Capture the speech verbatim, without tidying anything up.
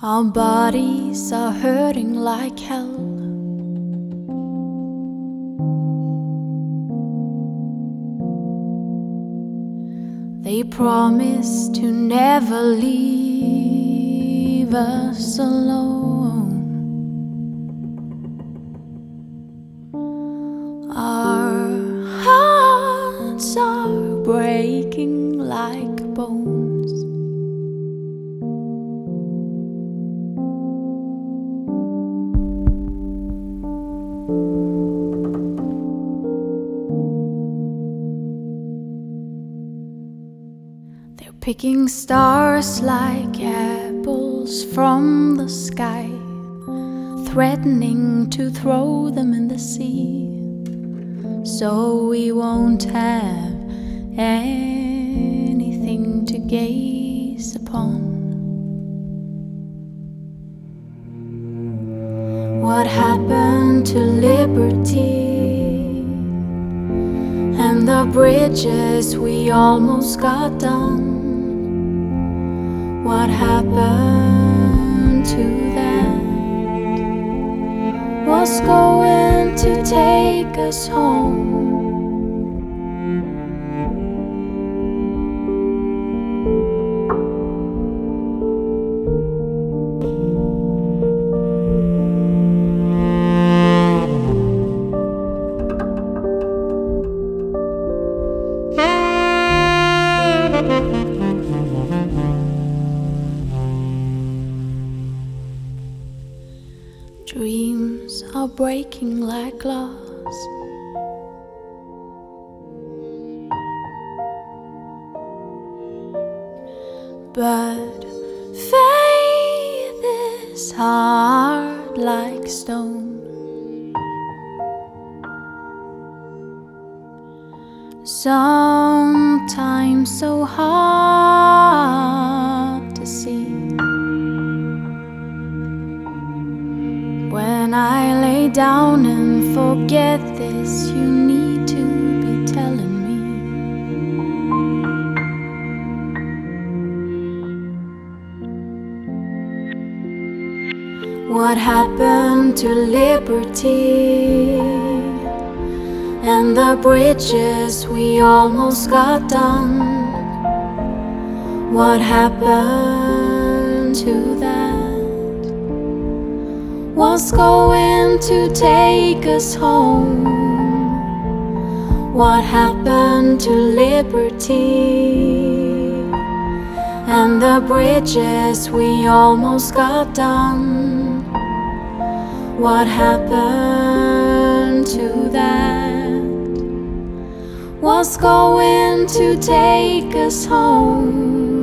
Our bodies are hurting like hell. They promise to never leave us alone. Our hearts are breaking like bones. They're picking stars like apples from the sky, threatening to throw them in the sea, so we won't have anything to gaze upon. What happened to liberty and the bridges we almost got done? What happened to that? What's going to take us home? Dreams are breaking like glass. But faith is hard like stone. Sometimes so hard to see. When I lay down and forget this, you need to be telling me. What happened to liberty and the bridges we almost got done? What happened to that? What's going to take us home? What happened to liberty and the bridges we almost got done? What happened to that? What's going to take us home?